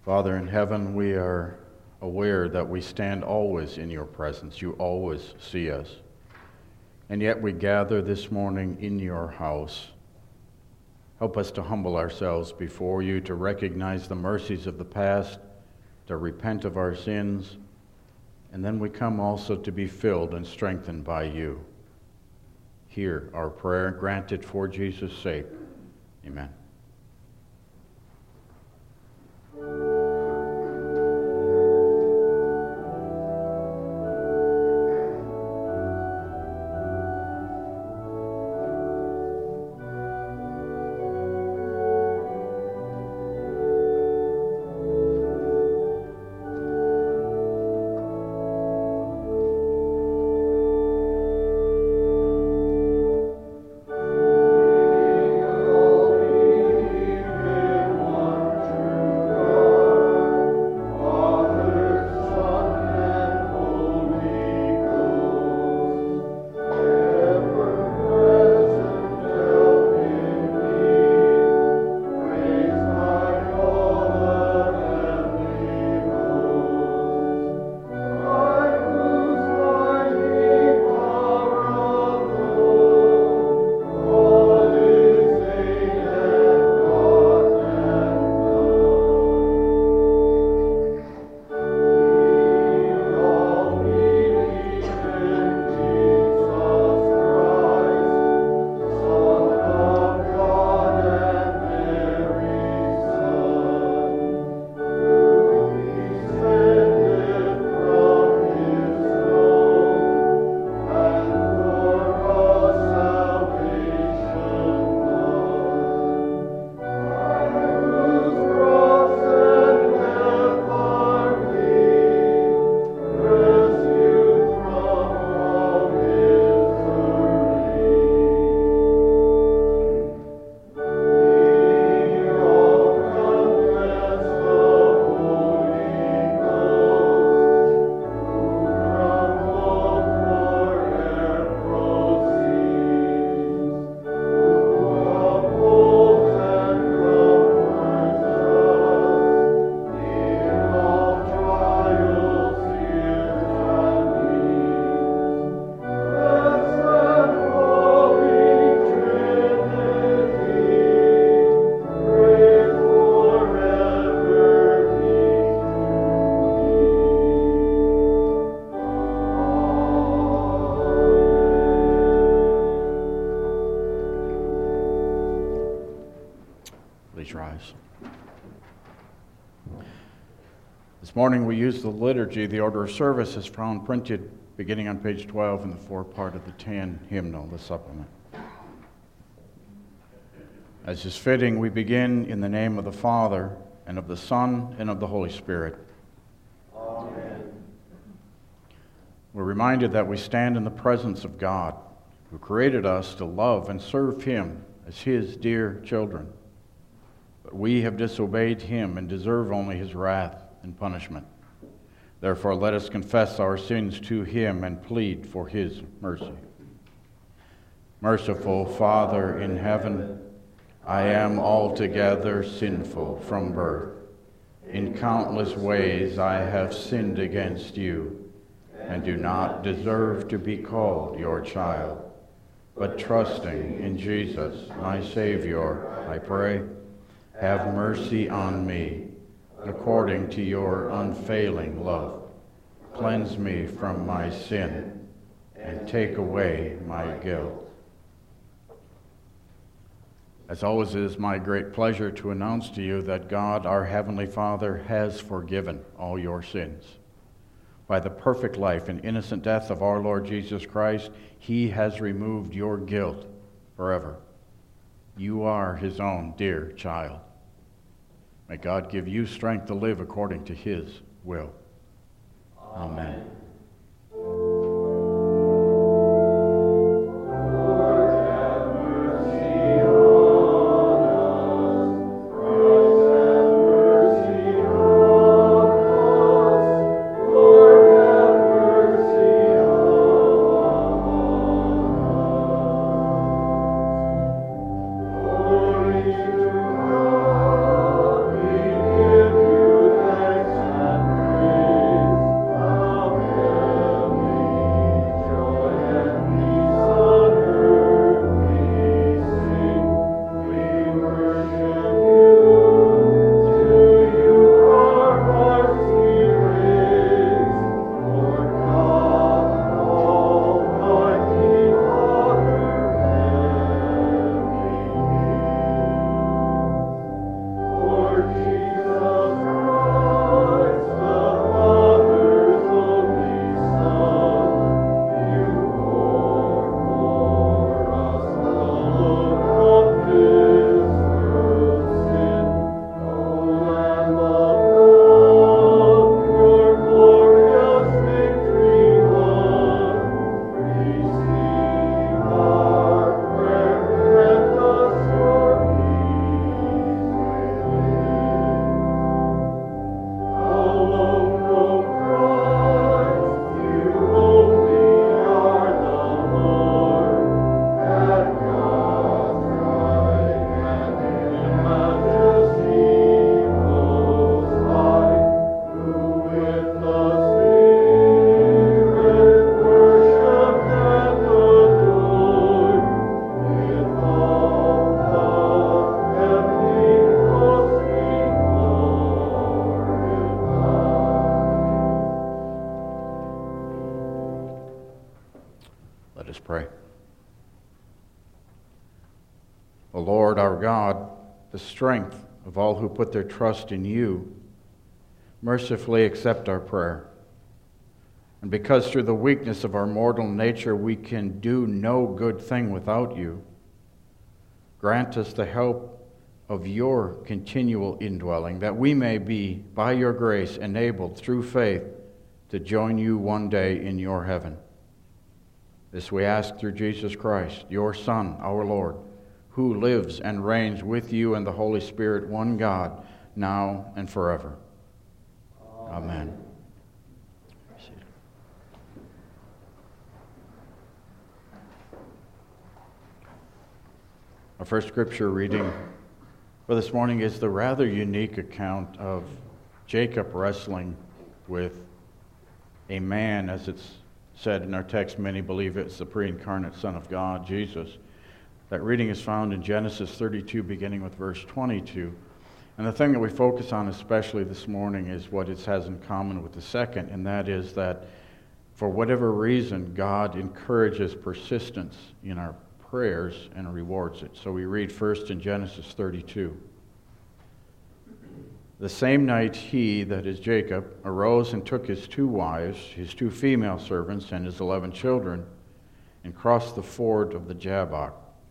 Father in heaven, we are aware that we stand always in your presence. You always see us. And yet we gather this morning in your house. Help us to humble ourselves before you, to recognize the mercies of the past, to repent of our sins, and then we come also to be filled and strengthened by you. Hear our prayer, grant it for Jesus' sake. Amen. This morning we use the liturgy. The order of service is found printed beginning on page 12 in the forepart of the 10 hymnal, the supplement. As is fitting, we begin in the name of the Father, and of the Son, and of the Holy Spirit. Amen. We're reminded that we stand in the presence of God, who created us to love and serve Him as His dear children. But we have disobeyed Him and deserve only His wrath and punishment. Therefore, let us confess our sins to Him and plead for His mercy. Merciful Father in heaven, I am altogether sinful from birth. In countless ways I have sinned against you, and do not deserve to be called your child. But trusting in Jesus, my Savior, I pray, have mercy on me, according to your unfailing love. Cleanse me from my sin, and take away my guilt. As always, it is my great pleasure to announce to you that God, our Heavenly Father, has forgiven all your sins. By the perfect life and innocent death of our Lord Jesus Christ, He has removed your guilt forever. You are His own dear child. May God give you strength to live according to His will. Amen. You O Lord our God, the strength of all who put their trust in you, mercifully accept our prayer. And because through the weakness of our mortal nature we can do no good thing without you, grant us the help of your continual indwelling, that we may be, by your grace, enabled through faith to join you one day in your heaven. This we ask through Jesus Christ, your Son, our Lord, who lives and reigns with you and the Holy Spirit, one God, now and forever. Amen. Our first scripture reading for this morning is the rather unique account of Jacob wrestling with a man, as it's said in our text. Many believe it's the pre-incarnate Son of God, Jesus. That reading is found in Genesis 32, beginning with verse 22. And the thing that we focus on especially this morning is what it has in common with the second, and that is that for whatever reason, God encourages persistence in our prayers and rewards it. So we read first in Genesis 32. The same night he, that is Jacob, arose and took his 2 wives, his 2 female servants, and his 11 children, and crossed the ford of the Jabbok.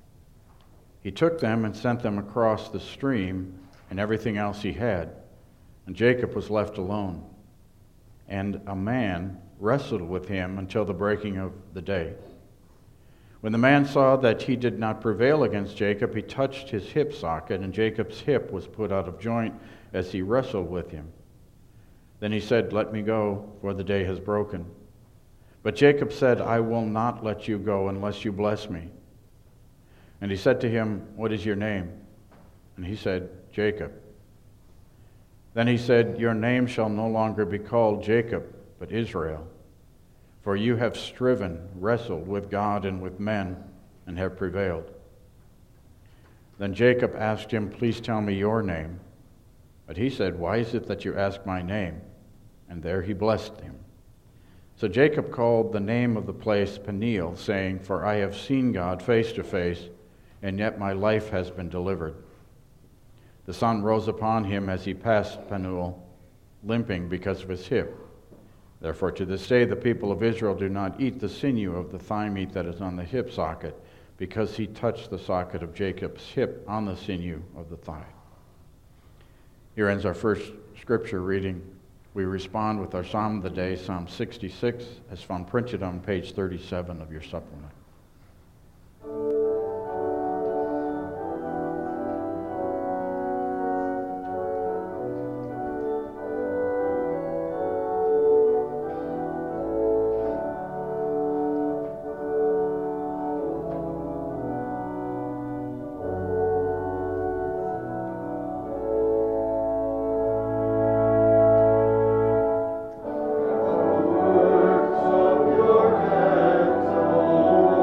He took them and sent them across the stream and everything else he had, and Jacob was left alone. And a man wrestled with him until the breaking of the day. When the man saw that he did not prevail against Jacob, he touched his hip socket, and Jacob's hip was put out of joint as he wrestled with him. Then he said, "Let me go, for the day has broken." But Jacob said, "I will not let you go unless you bless me." And he said to him, "What is your name?" And he said, "Jacob." Then he said, "Your name shall no longer be called Jacob, but Israel. For you have striven, wrestled with God and with men, and have prevailed." Then Jacob asked him, "Please tell me your name." But he said, "Why is it that you ask my name?" And there he blessed him. So Jacob called the name of the place Peniel, saying, "For I have seen God face to face, and yet my life has been delivered." The sun rose upon him as he passed Peniel, limping because of his hip. Therefore, to this day, the people of Israel do not eat the sinew of the thigh meat that is on the hip socket, because he touched the socket of Jacob's hip on the sinew of the thigh. Here ends our first scripture reading. We respond with our psalm of the day, Psalm 66, as found printed on page 37 of your supplement. Your hands, O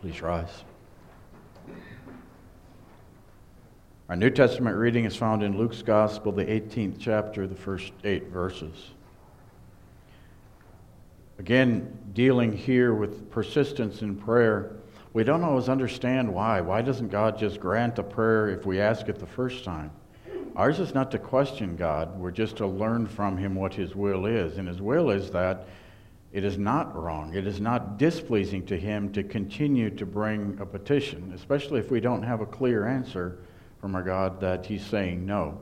Please rise. Our New Testament reading is found in Luke's Gospel, the 18th chapter, the first 8 verses. Again, dealing here with persistence in prayer, we don't always understand why. Why doesn't God just grant a prayer if we ask it the first time? Ours is not to question God. We're just to learn from Him what His will is. And His will is that it is not wrong. It is not displeasing to Him to continue to bring a petition, especially if we don't have a clear answer from our God that He's saying no.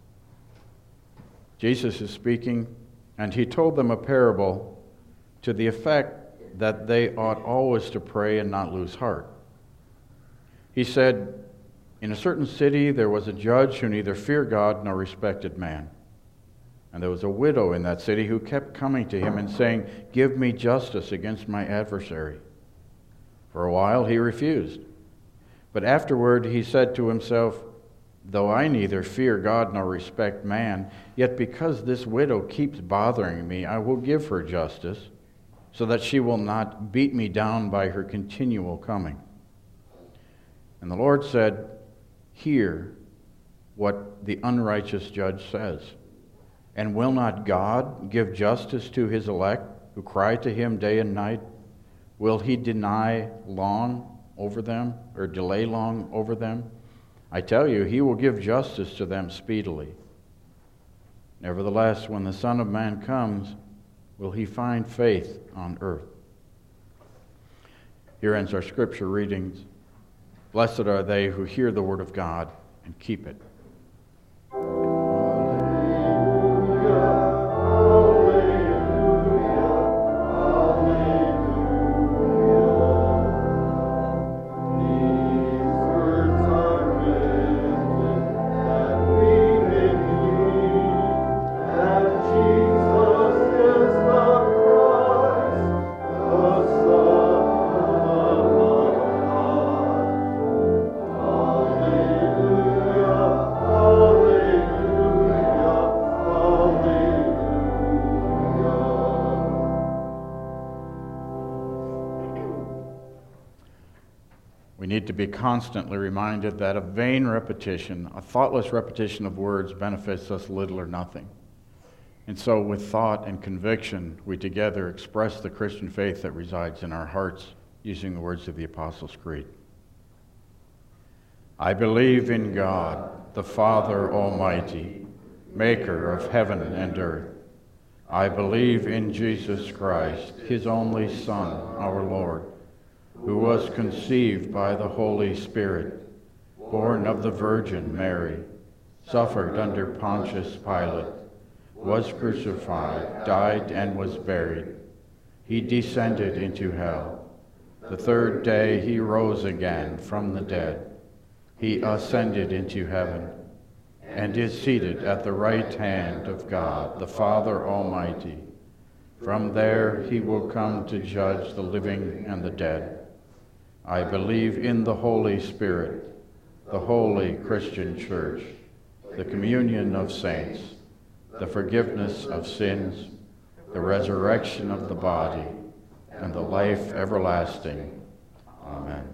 Jesus is speaking, and He told them a parable to the effect that they ought always to pray and not lose heart. He said, in a certain city there was a judge who neither feared God nor respected man. And there was a widow in that city who kept coming to him and saying, "Give me justice against my adversary." For a while he refused. But afterward he said to himself, "Though I neither fear God nor respect man, yet because this widow keeps bothering me, I will give her justice, so that she will not beat me down by her continual coming." And the Lord said, "Hear what the unrighteous judge says. And will not God give justice to His elect, who cry to Him day and night? Will He deny long over them, or delay long over them? I tell you, He will give justice to them speedily. Nevertheless, when the Son of Man comes, will He find faith on earth?" Here ends our scripture readings. Blessed are they who hear the word of God and keep it. We need to be constantly reminded that a vain repetition, a thoughtless repetition of words benefits us little or nothing. And so with thought and conviction, we together express the Christian faith that resides in our hearts using the words of the Apostles' Creed. I believe in God, the Father Almighty, maker of heaven and earth. I believe in Jesus Christ, His only Son, our Lord, who was conceived by the Holy Spirit, born of the Virgin Mary, suffered under Pontius Pilate, was crucified, died, and was buried. He descended into hell. The third day He rose again from the dead. He ascended into heaven, and is seated at the right hand of God, the Father Almighty. From there He will come to judge the living and the dead. I believe in the Holy Spirit, the holy Christian Church, the communion of saints, the forgiveness of sins, the resurrection of the body, and the life everlasting. Amen.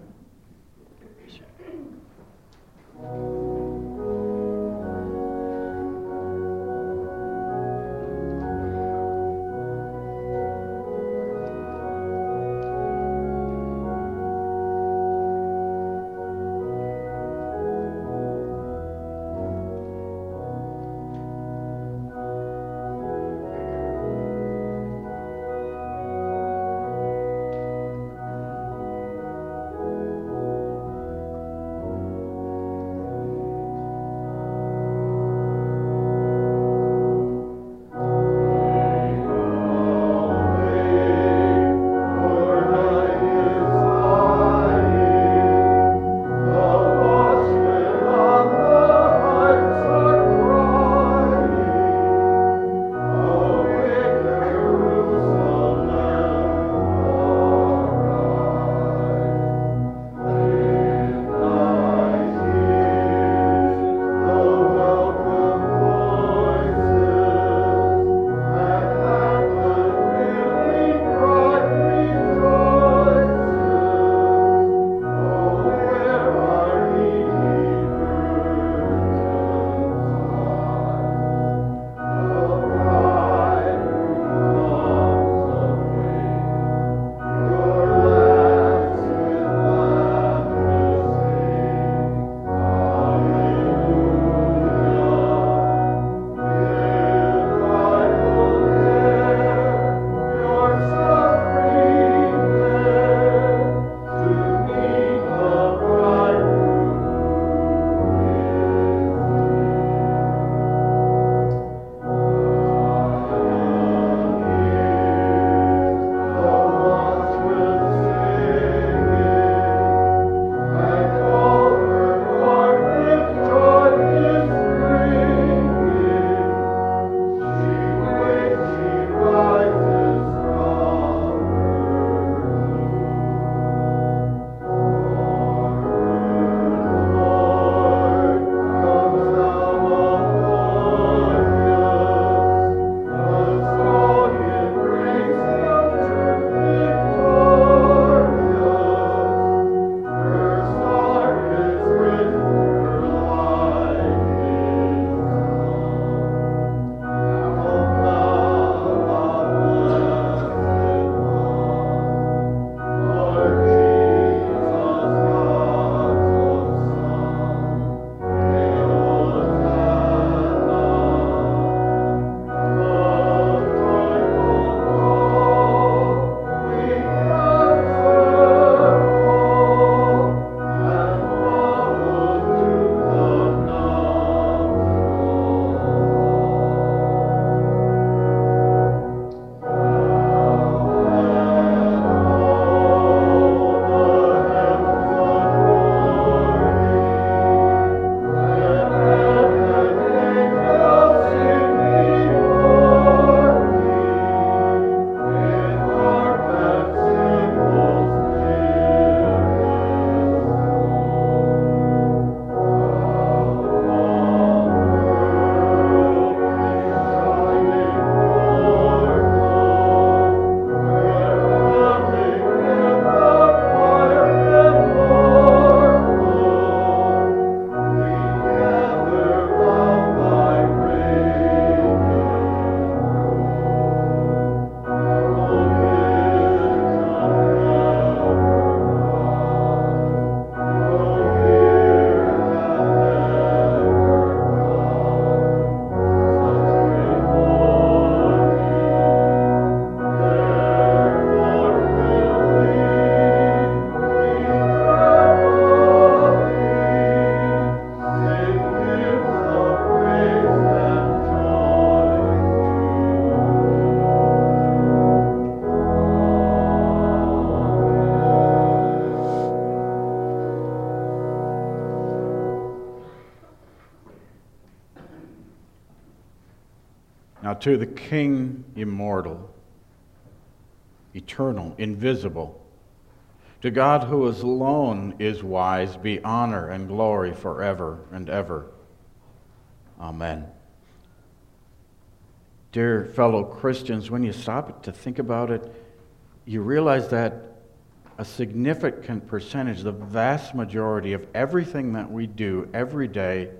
to the King immortal, eternal, invisible, to God who is alone is wise, be honor and glory forever and ever. Amen. Dear fellow Christians, when you stop to think about it, you realize that a significant percentage, the vast majority of everything that we do every day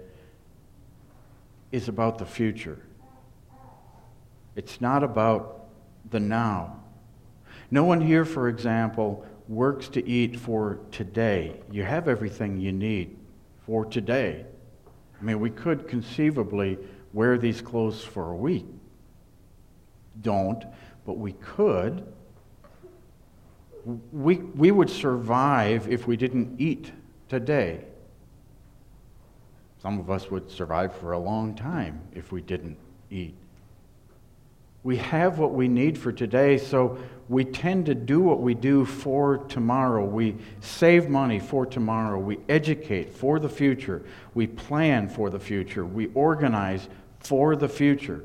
is about the future. It's not about the now. No one here, for example, works to eat for today. You have everything you need for today. I mean, we could conceivably wear these clothes for a week. Don't, but we could. We would survive if we didn't eat today. Some of us would survive for a long time if we didn't eat. We have what we need for today, so we tend to do what we do for tomorrow. We save money for tomorrow. We educate for the future. We plan for the future. We organize for the future.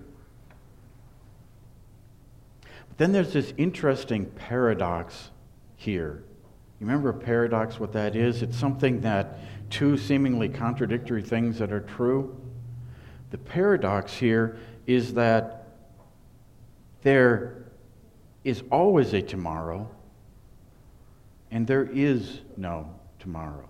But then there's this interesting paradox here. You remember a paradox, what that is? It's something that two seemingly contradictory things that are true. The paradox here is that there is always a tomorrow, and there is no tomorrow.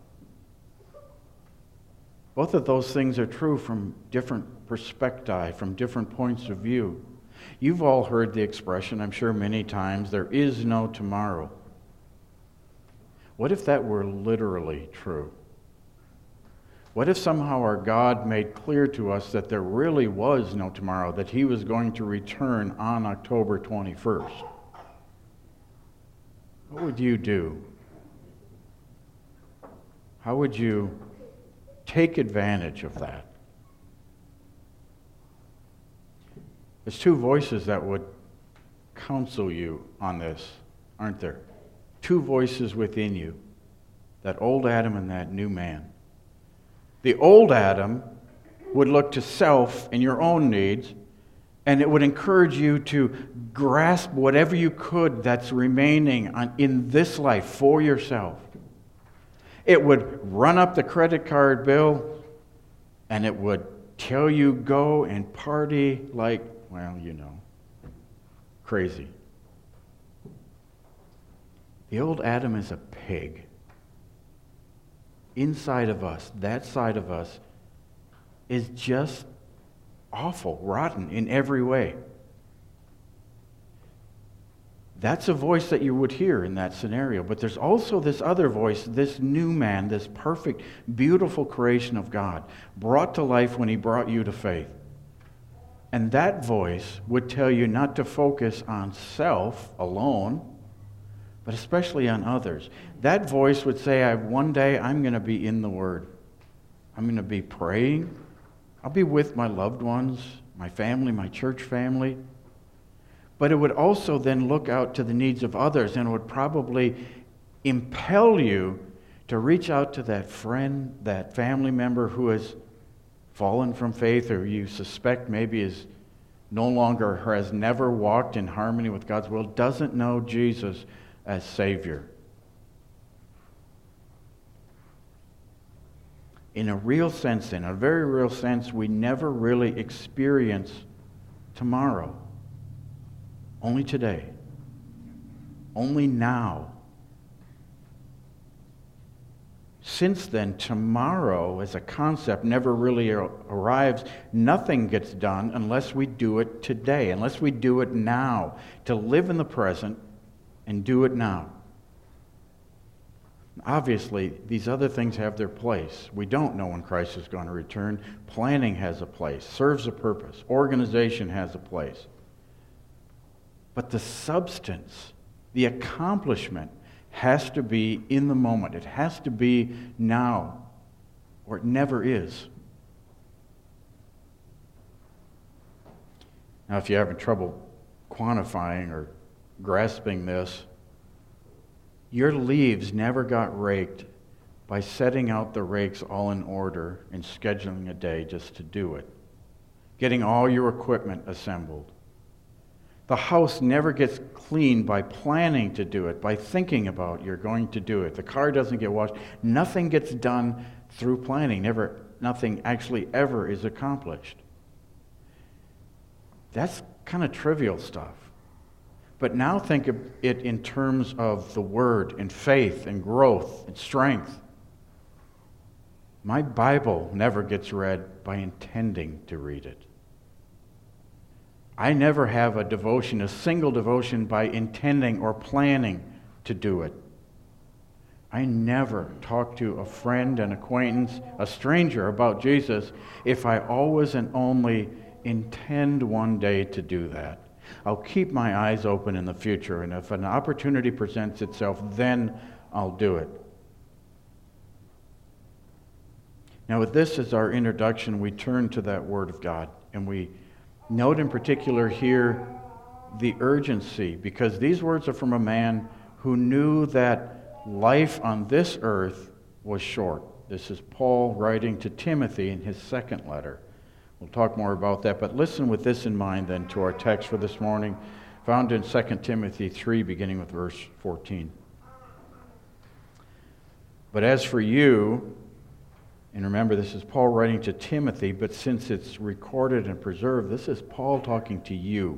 Both of those things are true from different perspective, from different points of view. You've all heard the expression, I'm sure many times, there is no tomorrow. What if that were literally true? What if somehow our God made clear to us that there really was no tomorrow, that He was going to return on October 21st? What would you do? How would you take advantage of that? There's two voices that would counsel you on this, aren't there? Two voices within you, that old Adam and that new man. The old Adam would look to self and your own needs, and it would encourage you to grasp whatever you could that's remaining in this life for yourself. It would run up the credit card bill, and it would tell you go and party like, well, you know, crazy. The old Adam is a pig. Inside of us, that side of us, is just awful, rotten in every way. That's a voice that you would hear in that scenario. But there's also this other voice, this new man, this perfect, beautiful creation of God, brought to life when He brought you to faith. And that voice would tell you not to focus on self alone, but especially on others. That voice would say, one day I'm going to be in the Word. I'm going to be praying. I'll be with my loved ones, my family, my church family. But it would also then look out to the needs of others, and it would probably impel you to reach out to that friend, that family member who has fallen from faith, or you suspect maybe is no longer, or has never walked in harmony with God's will, doesn't know Jesus as Savior. In a real sense, in a very real sense, we never really experience tomorrow. Only today. Only now. Since then, tomorrow as a concept never really arrives. Nothing gets done unless we do it today, unless we do it now. To live in the present and do it now. Obviously, these other things have their place. We don't know when Christ is going to return. Planning has a place, serves a purpose. Organization has a place. But the substance, the accomplishment, has to be in the moment. It has to be now, or it never is. Now, if you're having trouble quantifying or grasping this, your leaves never got raked by setting out the rakes all in order and scheduling a day just to do it. Getting all your equipment assembled. The house never gets cleaned by planning to do it, by thinking about you're going to do it. The car doesn't get washed. Nothing gets done through planning. Nothing actually ever is accomplished. That's kind of trivial stuff. But now think of it in terms of the Word and faith and growth and strength. My Bible never gets read by intending to read it. I never have a single devotion, by intending or planning to do it. I never talk to a friend, an acquaintance, a stranger about Jesus if I always and only intend one day to do that. I'll keep my eyes open in the future, and if an opportunity presents itself, then I'll do it. Now, with this as our introduction, we turn to that Word of God, and we note in particular here the urgency, because these words are from a man who knew that life on this earth was short. This is Paul writing to Timothy in his second letter. We'll talk more about that, but listen with this in mind then to our text for this morning, found in 2 Timothy 3, beginning with verse 14. But as for you, and remember, this is Paul writing to Timothy, but since it's recorded and preserved, this is Paul talking to you.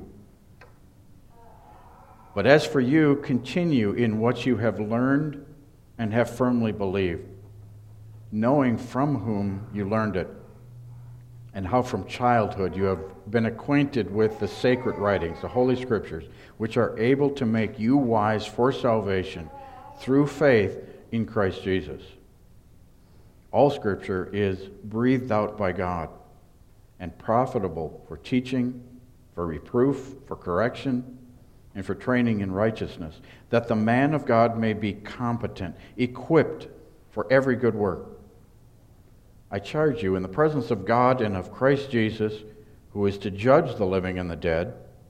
But as for you, continue in what you have learned and have firmly believed, knowing from whom you learned it, and how from childhood you have been acquainted with the sacred writings, the Holy Scriptures, which are able to make you wise for salvation through faith in Christ Jesus. All Scripture is breathed out by God and profitable for teaching, for reproof, for correction, and for training in righteousness, that the man of God may be competent, equipped for every good work. I charge you in the presence of God and of Christ Jesus, who is to judge the living and the dead,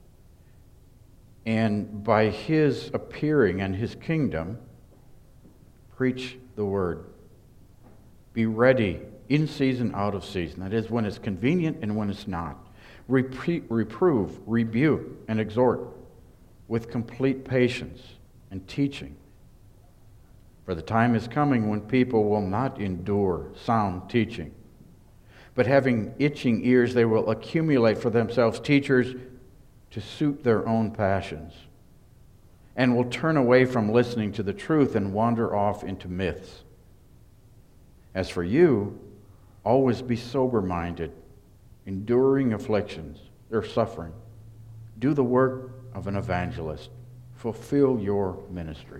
and by his appearing and his kingdom, preach the word. Be ready in season, out of season. That is, when it's convenient and when it's not. Reprove, rebuke, and exhort with complete patience and teaching. For the time is coming when people will not endure sound teaching, but having itching ears, they will accumulate for themselves teachers to suit their own passions, and will turn away from listening to the truth and wander off into myths. As for you, always be sober-minded, enduring afflictions, or suffering. Do the work of an evangelist. Fulfill your ministry.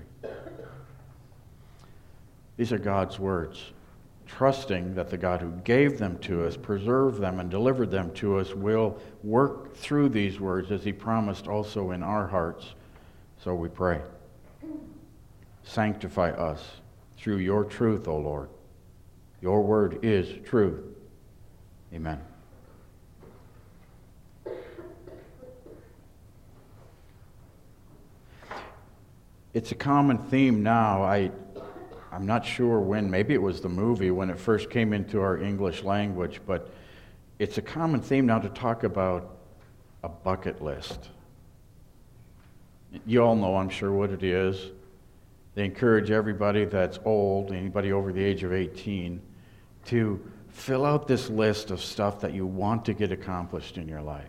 These are God's words, trusting that the God who gave them to us, preserved them, and delivered them to us will work through these words as he promised also in our hearts. So we pray. Sanctify us through your truth, O Lord. Your word is truth. Amen. It's a common theme now. I'm not sure when, maybe it was the movie when it first came into our English language, but it's a common theme now to talk about a bucket list. You all know, I'm sure, what it is. They encourage everybody that's old, anybody over the age of 18, to fill out this list of stuff that you want to get accomplished in your life.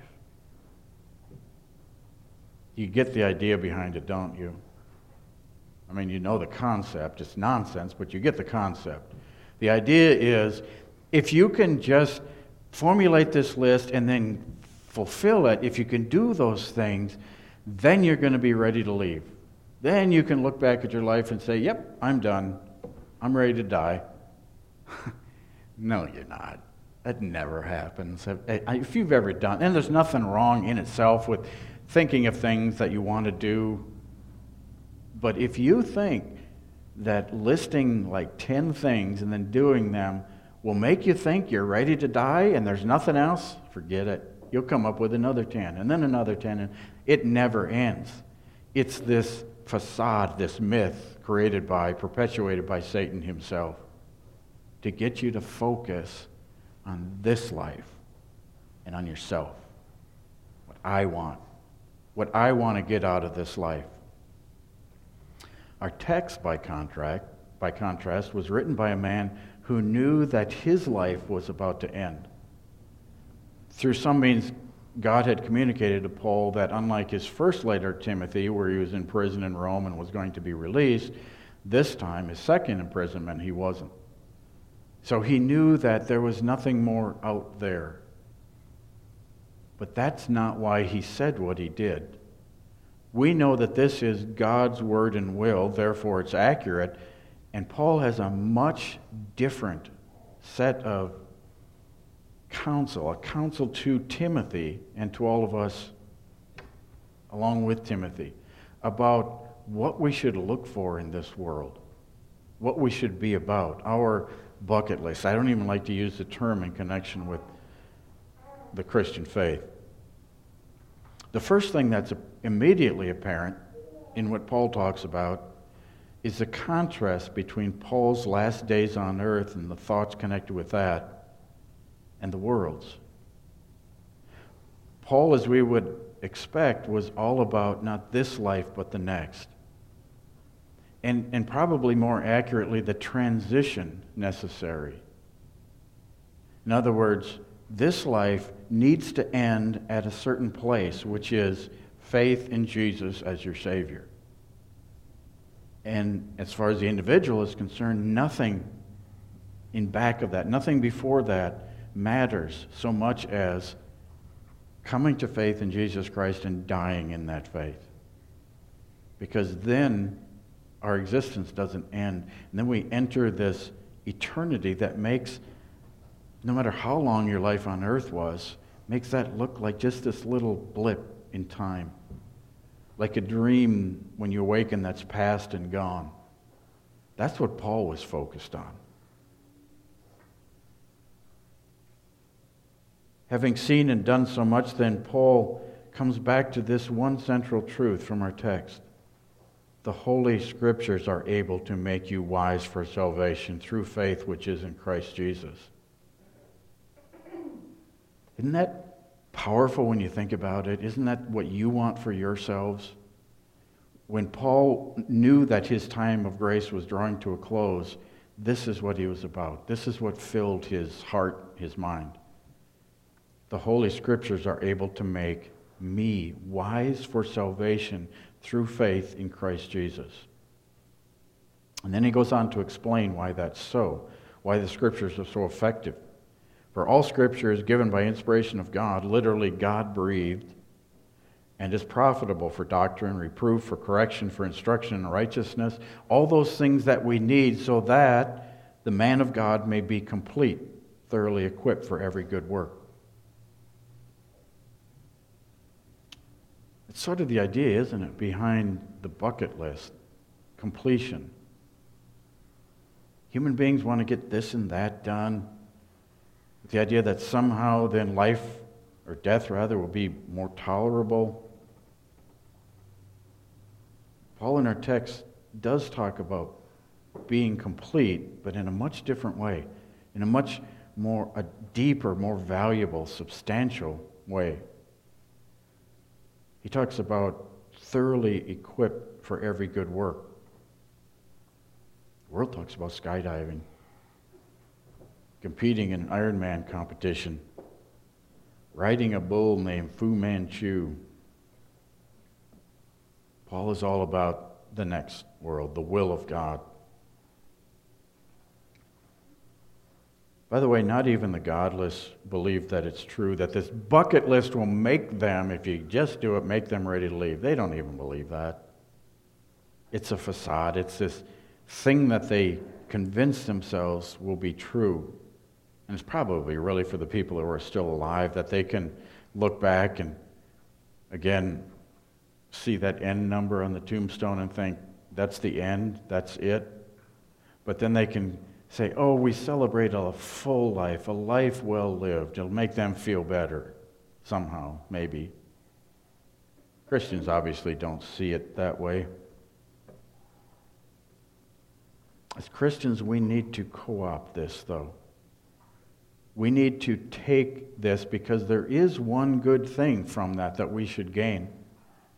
You get the idea behind it, don't you? I mean, you know the concept. It's nonsense, but you get the concept. The idea is, if you can just formulate this list and then fulfill it, if you can do those things, then you're going to be ready to leave. Then you can look back at your life and say, yep, I'm done. I'm ready to die. No, you're not. That never happens. If you've ever done, and there's nothing wrong in itself with thinking of things that you want to do, but if you think that listing like 10 things and then doing them will make you think you're ready to die and there's nothing else, forget it. You'll come up with another 10 and then another 10, and it never ends. It's this facade, this myth perpetuated by Satan himself to get you to focus on this life and on yourself. What I want, what I want to get out of this life. Our text, by contrast, was written by a man who knew that his life was about to end. Through some means, God had communicated to Paul that unlike his first letter to Timothy, where he was in prison in Rome and was going to be released, this time, his second imprisonment, he wasn't. So he knew that there was nothing more out there. But that's not why he said what he did. We know that this is God's word and will, therefore it's accurate, and Paul has a much different set of counsel, a counsel to Timothy and to all of us along with Timothy about what we should look for in this world, what we should be about, our bucket list. I don't even like to use the term in connection with the Christian faith. The first thing that's immediately apparent in what Paul talks about is the contrast between Paul's last days on earth and the thoughts connected with that and the world's. Paul, as we would expect, was all about not this life but the next. And probably more accurately, the transition necessary. In other words, this life needs to end at a certain place, which is faith in Jesus as your Savior. And as far as the individual is concerned, nothing in back of that, nothing before that matters so much as coming to faith in Jesus Christ and dying in that faith. Because then our existence doesn't end. And then we enter this eternity that makes, no matter how long your life on earth was, makes that look like just this little blip in time. Like a dream when you awaken that's past and gone. That's what Paul was focused on. Having seen and done so much, then Paul comes back to this one central truth from our text. The Holy Scriptures are able to make you wise for salvation through faith which is in Christ Jesus. Isn't that powerful when you think about it? Isn't that what you want for yourselves? When Paul knew that his time of grace was drawing to a close, this is what he was about. This is what filled his heart, his mind. The Holy Scriptures are able to make me wise for salvation through faith in Christ Jesus. And then he goes on to explain why that's so, why the Scriptures are so effective. For all Scripture is given by inspiration of God, literally God-breathed, and is profitable for doctrine, reproof, for correction, for instruction in righteousness, all those things that we need so that the man of God may be complete, thoroughly equipped for every good work. It's sort of the idea, isn't it, behind the bucket list, completion. Human beings want to get this and that done. The idea that somehow then life, or death rather, will be more tolerable. Paul in our text does talk about being complete, but in a much different way, in a much more, a deeper, more valuable, substantial way. He talks about thoroughly equipped for every good work. The world talks about skydiving, competing in an Ironman competition, riding a bull named Fu Manchu. Paul is all about the next world, the will of God. By the way, not even the godless believe that it's true, that this bucket list will make them, if you just do it, make them ready to leave. They don't even believe that. It's a facade. It's this thing that they convince themselves will be true. And it's probably really for the people who are still alive, that they can look back and, again, see that end number on the tombstone and think, that's the end, that's it. But then they can say, oh, we celebrate a full life, a life well lived. It'll make them feel better, somehow, maybe. Christians obviously don't see it that way. As Christians, we need to co-opt this, though. We need to take this because there is one good thing from that we should gain.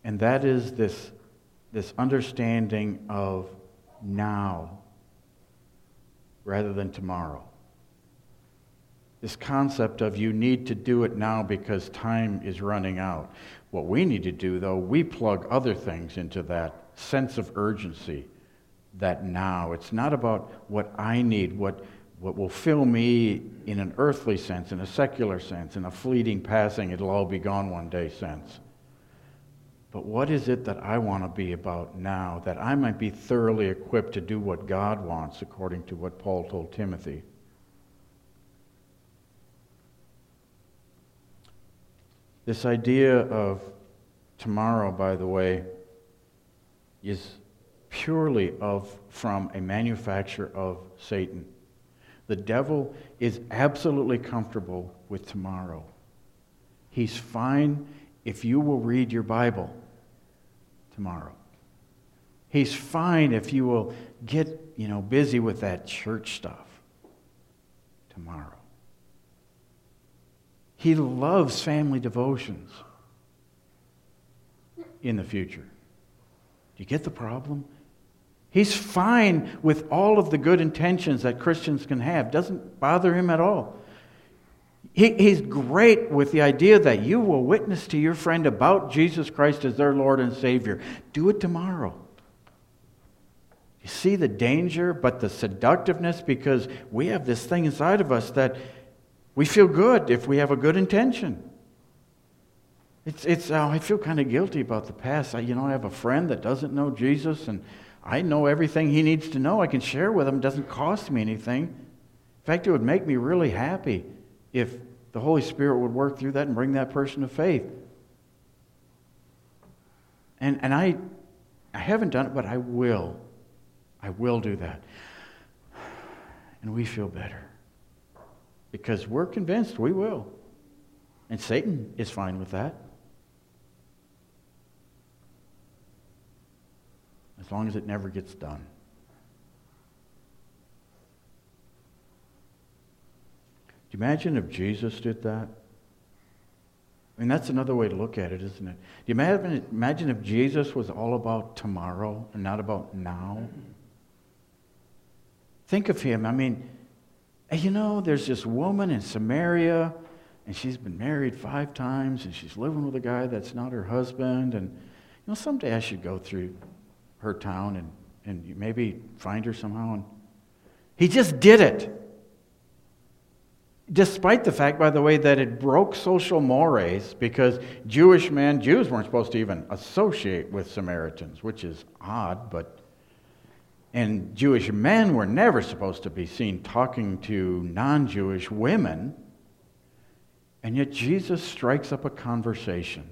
And that is this understanding of now rather than tomorrow. This concept of you need to do it now because time is running out. What we need to do, though, we plug other things into that sense of urgency, that now. It's not about what I need, what will fill me in an earthly sense, in a secular sense, in a fleeting passing, it'll all be gone one day sense. But what is it that I want to be about now, that I might be thoroughly equipped to do what God wants, according to what Paul told Timothy? This idea of tomorrow, by the way, is purely from a manufacture of Satan. The devil is absolutely comfortable with tomorrow. He's fine if you will read your Bible tomorrow. He's fine if you will get, busy with that church stuff tomorrow. He loves family devotions in the future. Do you get the problem? He's fine with all of the good intentions that Christians can have. Doesn't bother him at all. He's great with the idea that you will witness to your friend about Jesus Christ as their Lord and Savior. Do it tomorrow. You see the danger, but the seductiveness, because we have this thing inside of us that we feel good if we have a good intention. I feel kind of guilty about the past. I have a friend that doesn't know Jesus, and I know everything he needs to know. I can share with him. It doesn't cost me anything. In fact, it would make me really happy if the Holy Spirit would work through that and bring that person to faith. And I haven't done it, but I will. I will do that. And we feel better. Because we're convinced we will. And Satan is fine with that. As long as it never gets done. Do you imagine if Jesus did that? I mean, that's another way to look at it, isn't it? Do you imagine if Jesus was all about tomorrow and not about now? Think of him. I mean, there's this woman in Samaria, and she's been married 5 times, and she's living with a guy that's not her husband, and someday I should go through her town and maybe find her somehow. And he just did it. Despite the fact, by the way, that it broke social mores, because Jews weren't supposed to even associate with Samaritans, which is odd, and Jewish men were never supposed to be seen talking to non-Jewish women, and yet Jesus strikes up a conversation.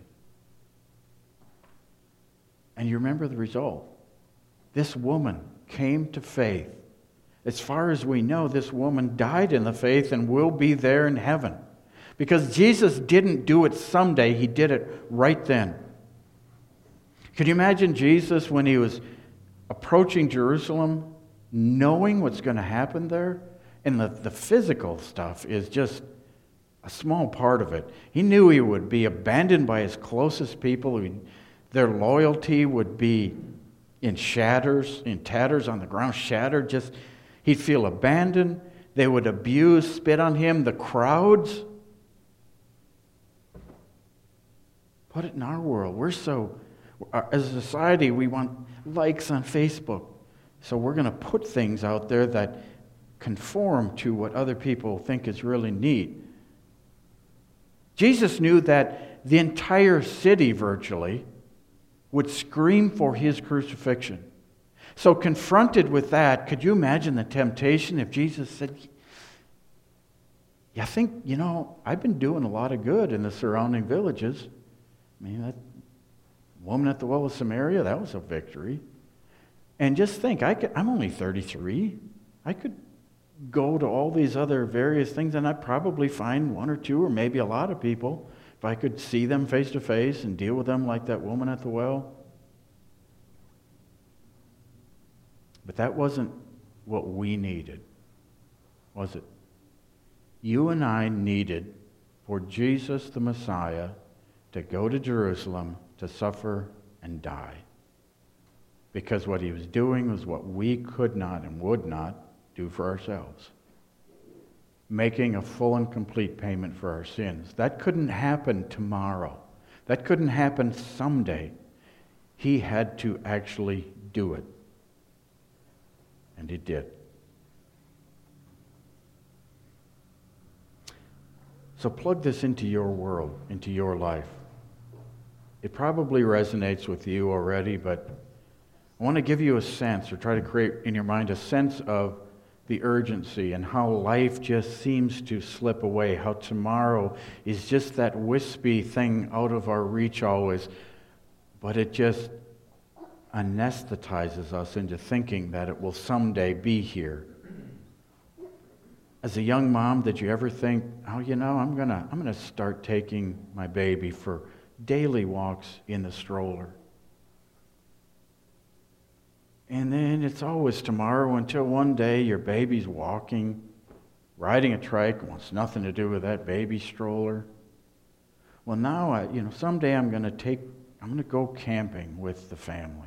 And you remember the result. This woman came to faith. As far as we know, this woman died in the faith and will be there in heaven. Because Jesus didn't do it someday, he did it right then. Could you imagine Jesus when he was approaching Jerusalem, knowing what's going to happen there? And the physical stuff is just a small part of it. He knew he would be abandoned by his closest people. Their loyalty would be in tatters on the ground, shattered. He'd feel abandoned. They would abuse, spit on him. The crowds. Put it in our world. As a society, we want likes on Facebook. So we're going to put things out there that conform to what other people think is really neat. Jesus knew that the entire city, virtually, would scream for his crucifixion. So confronted with that, could you imagine the temptation if Jesus said, I think, I've been doing a lot of good in the surrounding villages. I mean, that woman at the well of Samaria, that was a victory. And just think, I'm only 33. I could go to all these other various things and I'd probably find 1 or 2 or maybe a lot of people if I could see them face to face and deal with them like that woman at the well. But that wasn't what we needed, was it? You and I needed for Jesus the Messiah to go to Jerusalem to suffer and die. Because what he was doing was what we could not and would not do for ourselves. Making a full and complete payment for our sins. That couldn't happen tomorrow. That couldn't happen someday. He had to actually do it. And he did. So plug this into your world, into your life. It probably resonates with you already, but I want to give you a sense, or try to create in your mind a sense of the urgency and how life just seems to slip away, how tomorrow is just that wispy thing out of our reach always, but it just anesthetizes us into thinking that it will someday be here. As a young mom, did you ever think, oh, I'm gonna start taking my baby for daily walks in the stroller? And then it's always tomorrow until one day your baby's walking, riding a trike, wants nothing to do with that baby stroller. Well, now, someday I'm gonna go camping with the family.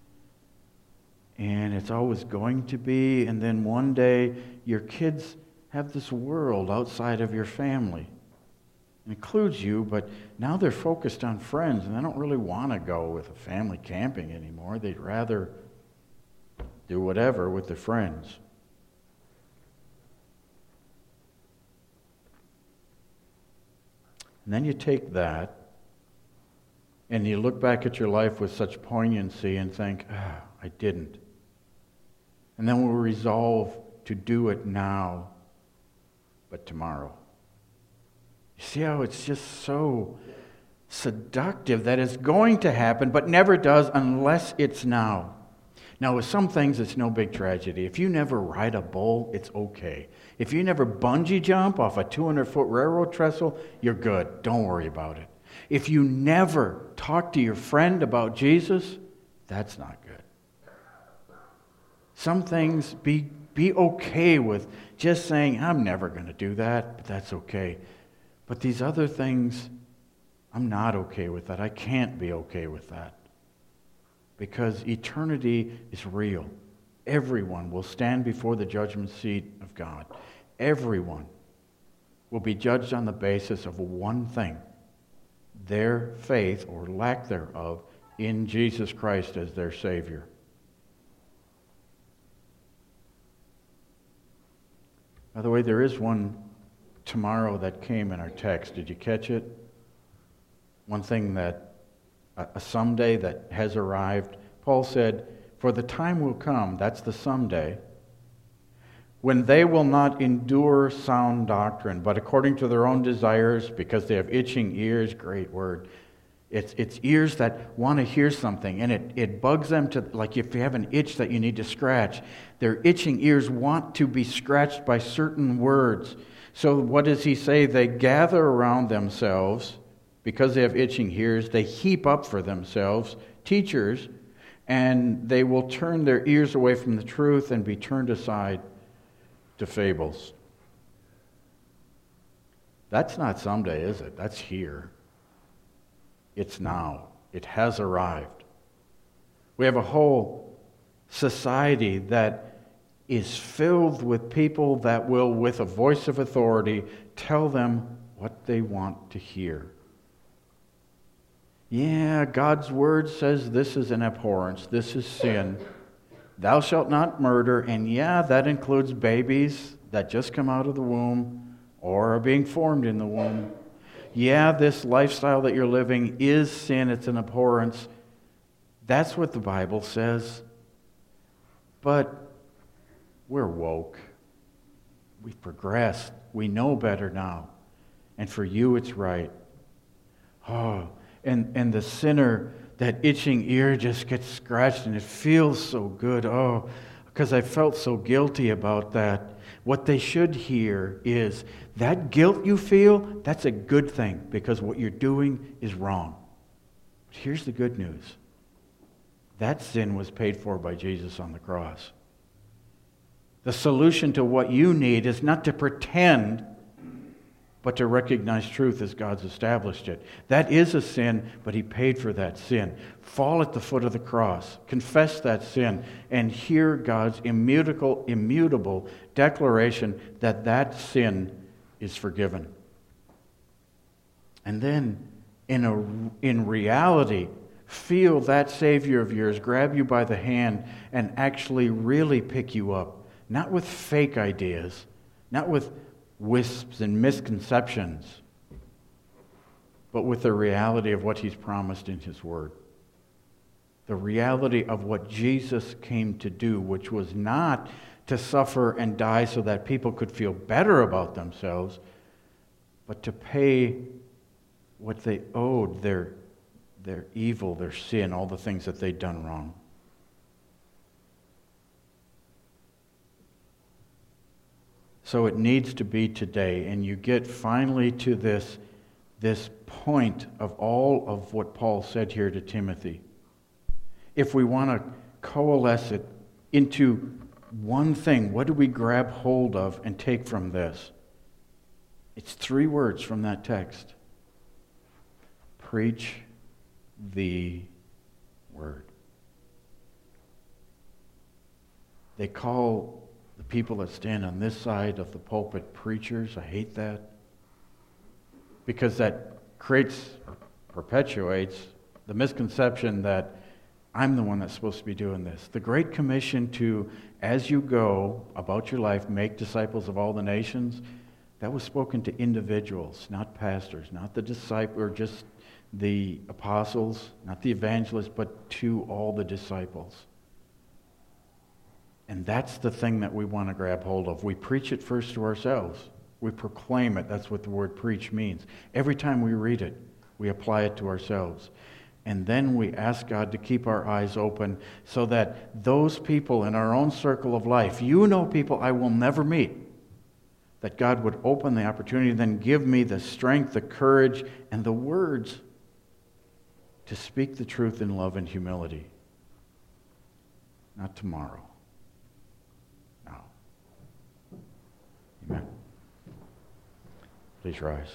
And it's always going to be, and then one day your kids have this world outside of your family. It includes you, but now they're focused on friends, and they don't really want to go with a family camping anymore. They'd rather do whatever with their friends. And then you take that, and you look back at your life with such poignancy and think, I didn't. And then we'll resolve to do it now, but tomorrow. You see how it's just so seductive that it's going to happen, but never does unless it's now. Now, with some things, it's no big tragedy. If you never ride a bull, it's okay. If you never bungee jump off a 200-foot railroad trestle, you're good. Don't worry about it. If you never talk to your friend about Jesus, that's not good. Some things, be okay with just saying, I'm never going to do that, but that's okay. But these other things, I'm not okay with that. I can't be okay with that. Because eternity is real. Everyone will stand before the judgment seat of God. Everyone will be judged on the basis of one thing: their faith, or lack thereof, in Jesus Christ as their Savior. By the way, there is one tomorrow that came in our text. Did you catch it? One thing that a someday that has arrived. Paul said, for the time will come, that's the someday, when they will not endure sound doctrine, but according to their own desires, because they have itching ears, great word. It's ears that want to hear something, and it bugs them to, like if you have an itch that you need to scratch, their itching ears want to be scratched by certain words. So what does he say? They gather around themselves, because they have itching ears, they heap up for themselves teachers, and they will turn their ears away from the truth and be turned aside to fables. That's not someday, is it? That's here. It's now. It has arrived. We have a whole society that is filled with people that will, with a voice of authority, tell them what they want to hear. Yeah, God's word says this is an abhorrence, this is sin. Thou shalt not murder, and yeah, that includes babies that just come out of the womb or are being formed in the womb. Yeah, this lifestyle that you're living is sin, it's an abhorrence. That's what the Bible says. But we're woke. We've progressed. We know better now. And for you, it's right. Oh, and the sinner, that itching ear just gets scratched and it feels so good. Oh, because I felt so guilty about that. What they should hear is that guilt you feel, that's a good thing because what you're doing is wrong. But here's the good news. That sin was paid for by Jesus on the cross. The solution to what you need is not to pretend, but to recognize truth as God's established it. That is a sin, but He paid for that sin. Fall at the foot of the cross, confess that sin, and hear God's immutable declaration that that sin is forgiven. And then, in reality, feel that Savior of yours grab you by the hand and actually really pick you up. Not with fake ideas, not with wisps and misconceptions, but with the reality of what He's promised in His Word. The reality of what Jesus came to do, which was not to suffer and die so that people could feel better about themselves, but to pay what they owed, their evil, their sin, all the things that they'd done wrong. So it needs to be today, and you get finally to this point of all of what Paul said here to Timothy. If we want to coalesce it into one thing, what do we grab hold of and take from this? It's 3 words from that text. Preach the word. They call the people that stand on this side of the pulpit preachers. I hate that. Because that creates or perpetuates the misconception that I'm the one that's supposed to be doing this. The Great Commission to, as you go about your life, make disciples of all the nations, that was spoken to individuals, not pastors, not the disciples, or just the apostles, not the evangelists, but to all the disciples. And that's the thing that we want to grab hold of. We preach it first to ourselves. We proclaim it. That's what the word preach means. Every time we read it, we apply it to ourselves. And then we ask God to keep our eyes open so that those people in our own circle of life, people I will never meet, that God would open the opportunity, then give me the strength, the courage, and the words to speak the truth in love and humility. Not tomorrow. Now. Amen. Please rise.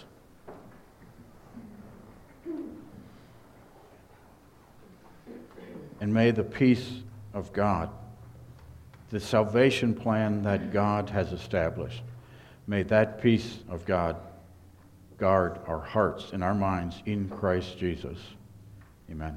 And may the peace of God, the salvation plan that God has established, may that peace of God guard our hearts and our minds in Christ Jesus. Amen.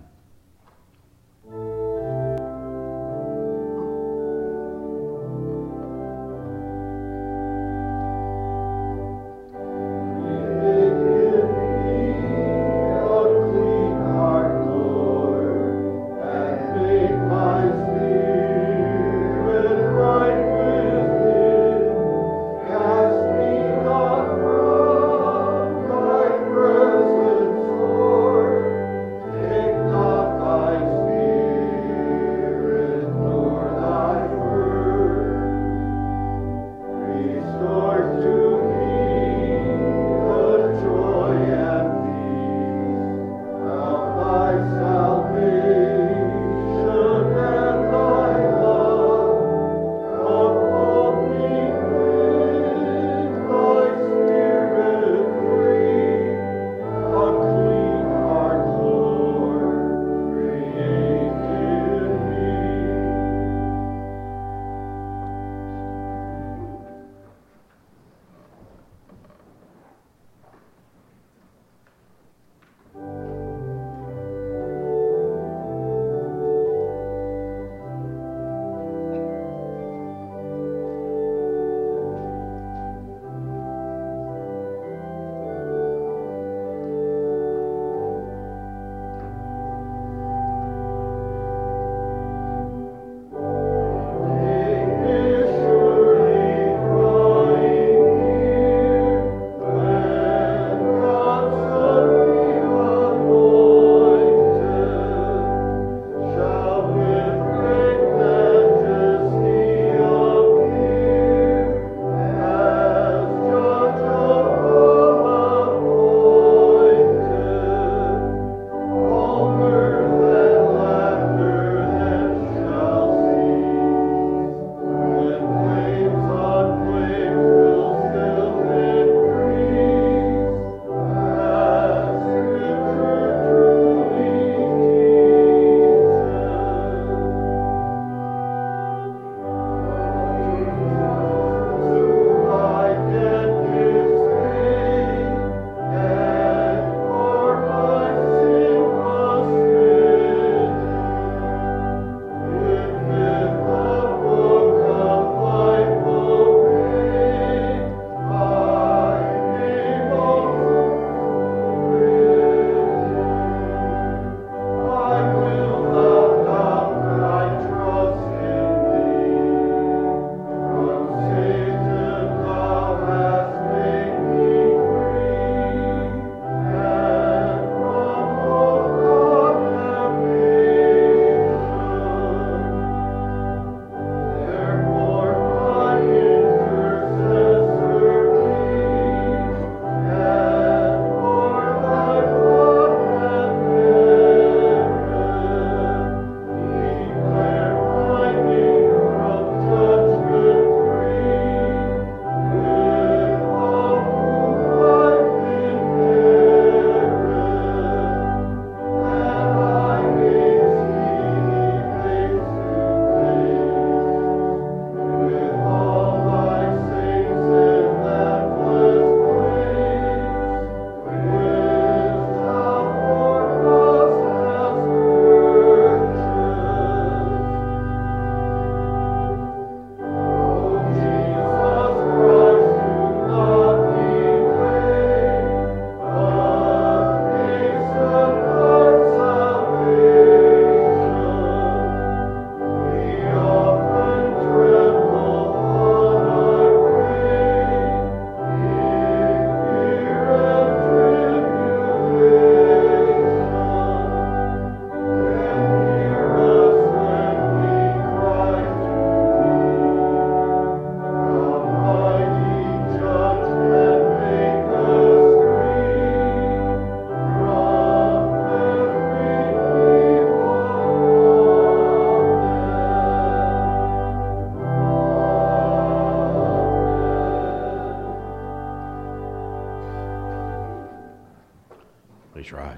Please rise.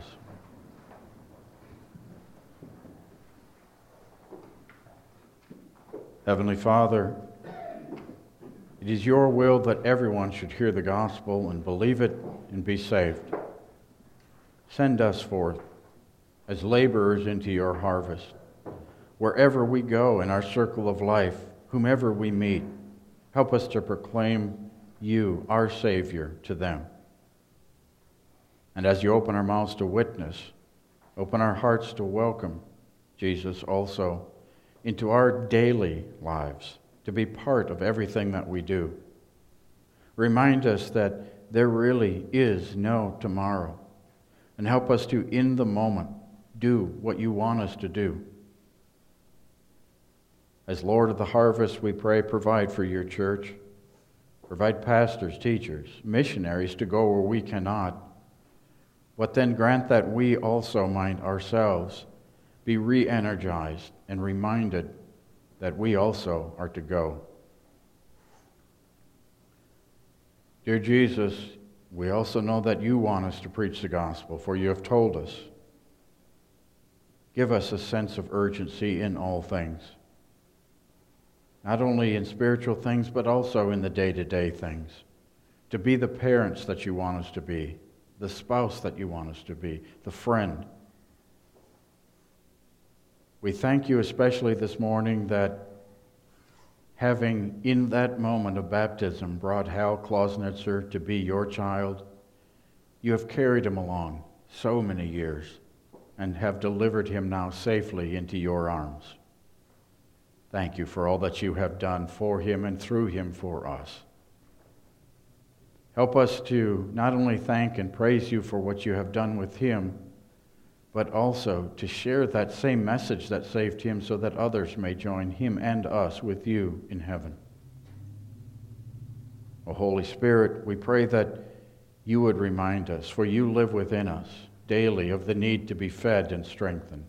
Heavenly Father, it is your will that everyone should hear the gospel and believe it and be saved. Send us forth as laborers into your harvest. Wherever we go in our circle of life, whomever we meet, help us to proclaim you, our Savior, to them. And as you open our mouths to witness, open our hearts to welcome Jesus also into our daily lives, to be part of everything that we do. Remind us that there really is no tomorrow, and help us to, in the moment, do what you want us to do. As Lord of the harvest, we pray, provide for your church. Provide pastors, teachers, missionaries to go where we cannot. But then grant that we also might ourselves be re-energized and reminded that we also are to go. Dear Jesus, we also know that you want us to preach the gospel, for you have told us. Give us a sense of urgency in all things, not only in spiritual things, but also in the day-to-day things, to be the parents that you want us to be, the spouse that you want us to be, the friend. We thank you especially this morning that having in that moment of baptism brought Hal Klausnitzer to be your child, you have carried him along so many years and have delivered him now safely into your arms. Thank you for all that you have done for him and through him for us. Help us to not only thank and praise you for what you have done with him, but also to share that same message that saved him so that others may join him and us with you in heaven. O Holy Spirit, we pray that you would remind us, for you live within us daily, of the need to be fed and strengthened.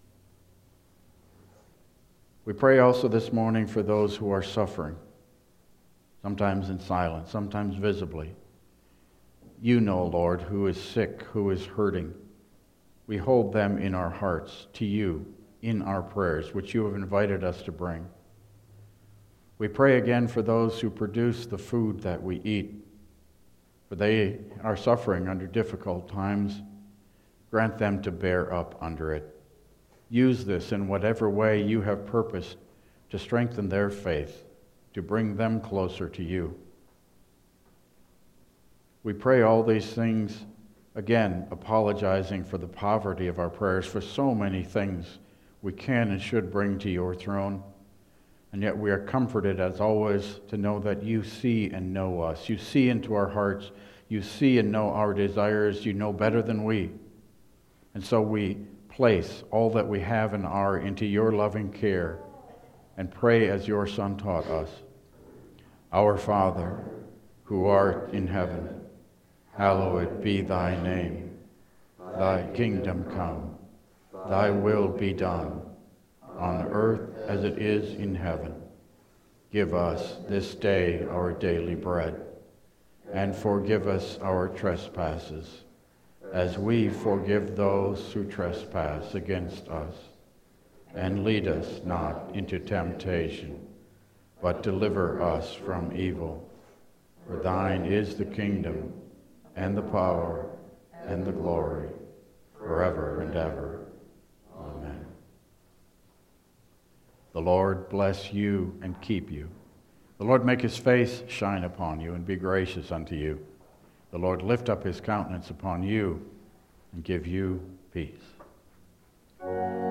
We pray also this morning for those who are suffering, sometimes in silence, sometimes visibly. You know, Lord, who is sick, who is hurting. We hold them in our hearts to you in our prayers, which you have invited us to bring. We pray again for those who produce the food that we eat, for they are suffering under difficult times. Grant them to bear up under it. Use this in whatever way you have purposed to strengthen their faith, to bring them closer to you. We pray all these things, again, apologizing for the poverty of our prayers, for so many things we can and should bring to your throne. And yet we are comforted, as always, to know that you see and know us. You see into our hearts. You see and know our desires. You know better than we. And so we place all that we have and are into your loving care and pray as your Son taught us. Our Father, who art in heaven, hallowed be thy name. Thy kingdom come. Thy will be done, on earth as it is in heaven. Give us this day our daily bread, and forgive us our trespasses, as we forgive those who trespass against us. And lead us not into temptation, but deliver us from evil. For thine is the kingdom, and the power, and the glory, forever and ever. Amen. The Lord bless you and keep you. The Lord make his face shine upon you and be gracious unto you. The Lord lift up his countenance upon you and give you peace.